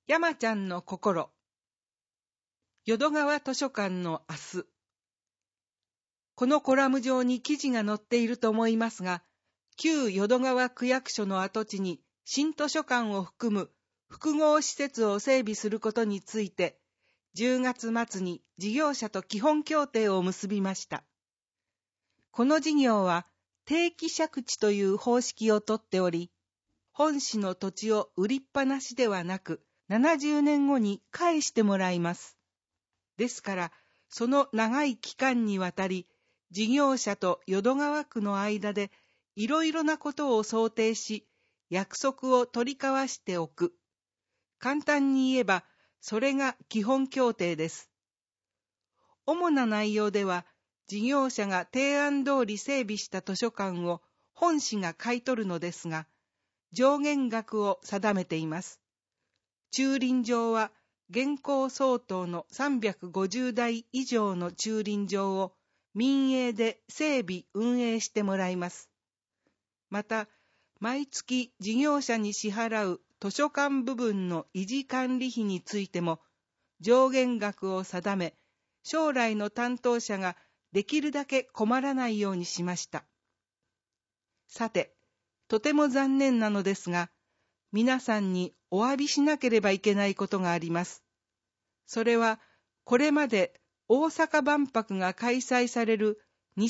山ちゃんの心。淀川図書館の明日。このコラム上に記事が載っていると思いますが、旧淀川区役所の跡地に新図書館を含む複合施設を整備することについて、10月末に事業者と基本協定を結びました。この事業は定期借地という方式をとっており、本市の土地を売りっぱなしではなく、70年後に返してもらいます。ですから、その長い期間にわたり、事業者と淀川区の間でいろいろなことを想定し、約束を取り交わしておく。簡単に言えば、それが基本協定です。主な内容では、事業者が提案通り整備した図書館を本市が買い取るのですが、上限額を定めています。駐輪場は現行相当の350台以上の駐輪場を民営で整備運営してもらいます。また、毎月事業者に支払う図書館部分の維持管理費についても上限額を定め、将来の担当者ができるだけ困らないようにしました。さて、とても残念なのですが、皆さんにお詫びしなければいけないことがあります。それは、これまで大阪万博が開催される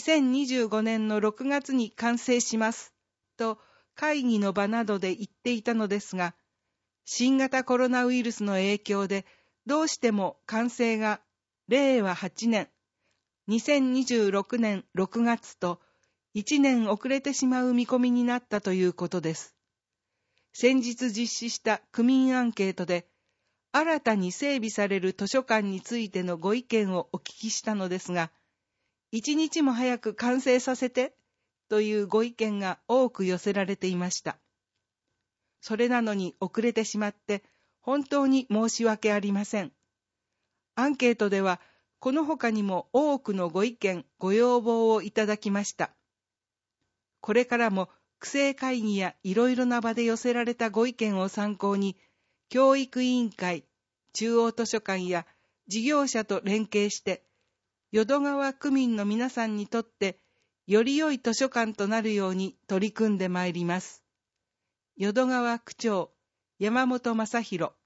2025年の6月に完成します、と会議の場などで言っていたのですが、新型コロナウイルスの影響でどうしても完成が令和8年、2026年6月と1年遅れてしまう見込みになったということです。先日実施した区民アンケートで、新たに整備される図書館についてのご意見をお聞きしたのですが、一日も早く完成させてというご意見が多く寄せられていました。それなのに遅れてしまって本当に申し訳ありません。アンケートではこの他にも多くのご意見、ご要望をいただきました。これからも区政会議やいろいろな場で寄せられたご意見を参考に、教育委員会、中央図書館や事業者と連携して、淀川区民の皆さんにとってより良い図書館となるように取り組んでまいります。淀川区長、山本正弘。